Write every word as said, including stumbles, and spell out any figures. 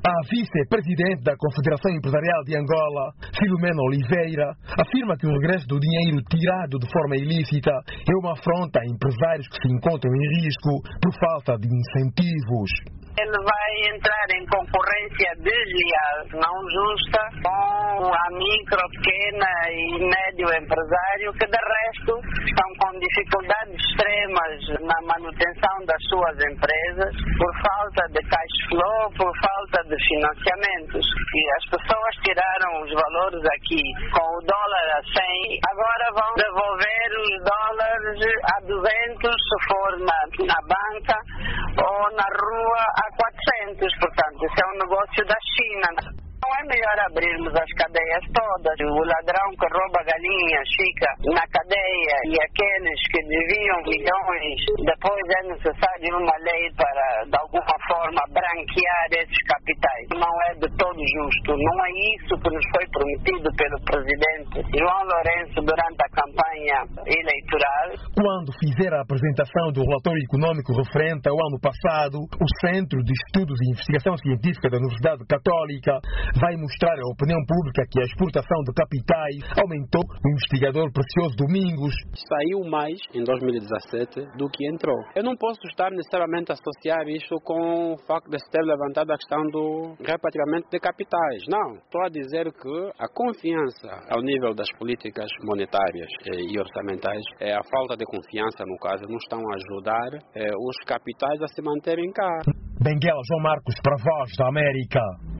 A vice-presidente da Confederação Empresarial de Angola, Filomena Oliveira, afirma que o regresso do dinheiro tirado de forma ilícita é uma afronta a empresários que se encontram em risco por falta de incentivos. Ele vai entrar em concorrência desleal, não justa, com a micro, pequena e médio empresário, que de resto estão com dificuldades extremas na manutenção das suas empresas, por falta de cash flow, por falta de financiamentos. E as pessoas tiraram os valores aqui com o dólar a cem, agora vão devolver os dólares a duzentos se for na, na banca ou na rua a quatrocentos, portanto, isso é um negócio da China. Não é melhor abrirmos as cadeias todas? O ladrão que rouba galinhas fica na cadeia e aqueles que desviam milhões, depois é necessário uma lei para, de alguma forma, branquear esses capitais. Não é de todo justo. Não é isso que nos foi prometido pelo presidente João Lourenço durante a campanha eleitoral. Quando fizer a apresentação do relatório econômico referente ao ano passado, o Centro de Estudos e Investigação Científica da Universidade Católica vai mostrar à opinião pública que a exportação de capitais aumentou. O investigador Precioso Domingos: saiu mais em dois mil e dezassete do que entrou. Eu não posso estar necessariamente a associar isto com o facto de se ter levantado a questão do repatriamento de capitais. Não. Estou a dizer que a confiança ao nível das políticas monetárias e orçamentais, é a falta de confiança, no caso, não estão a ajudar é, os capitais a se manterem cá. Benguela João Marcos, para a Voz da América.